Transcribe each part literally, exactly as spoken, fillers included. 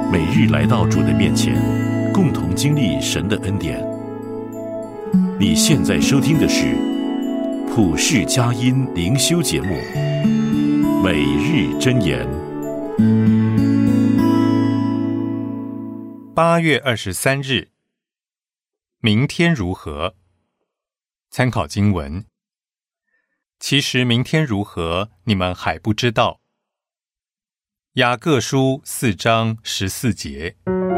每日来到主的面前，共同经历神的恩典。你现在收听的是普世佳音灵修节目《每日箴言》。 八月二十三日，明天如何？参考经文：其实明天如何，你们还不知道。雅各书四章十四节。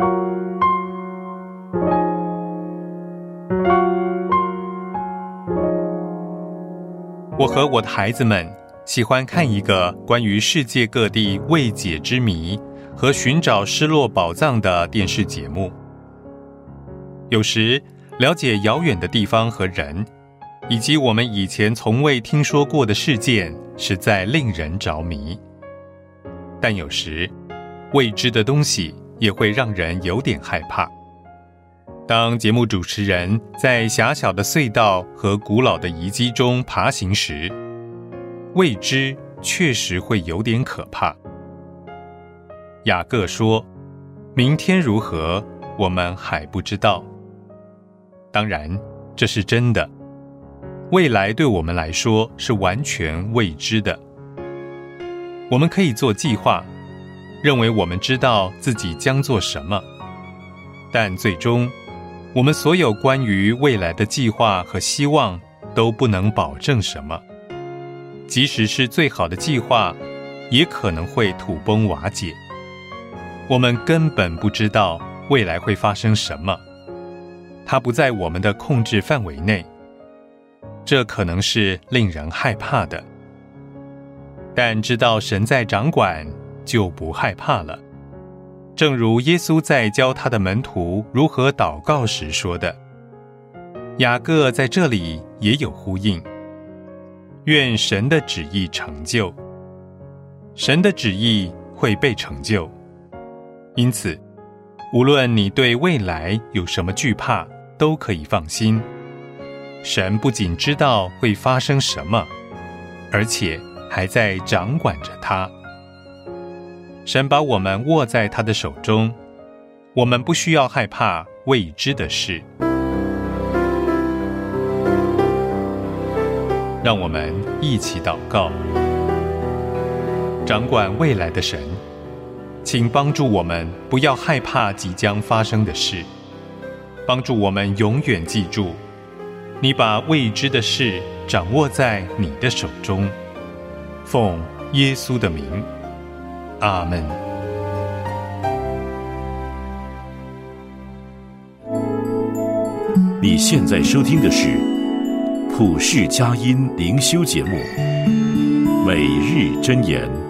我和我的孩子们喜欢看一个关于世界各地未解之谜和寻找失落宝藏的电视节目。有时了解遥远的地方和人，以及我们以前从未听说过的事件，实在令人着迷。但有时未知的东西也会让人有点害怕。当节目主持人在狭小的隧道和古老的遗迹中爬行时，未知确实会有点可怕。雅各说，明天如何，我们还不知道。当然，这是真的。未来对我们来说是完全未知的。我们可以做计划，认为我们知道自己将做什么，但最终，我们所有关于未来的计划和希望都不能保证什么。即使是最好的计划，也可能会土崩瓦解。我们根本不知道未来会发生什么，它不在我们的控制范围内。这可能是令人害怕的。但知道神在掌管，就不害怕了。正如耶稣在教他的门徒如何祷告时说的，雅各在这里也有呼应。愿神的旨意成就。神的旨意会被成就。因此，无论你对未来有什么惧怕，都可以放心。神不仅知道会发生什么，而且还在掌管着它。神把我们握在他的手中，我们不需要害怕未知的事。让我们一起祷告。掌管未来的神，请帮助我们不要害怕即将发生的事，帮助我们永远记住，你把未知的事掌握在你的手中。奉耶稣的名，阿们。 你现在收听的是普世佳音灵修节目《每日箴言》。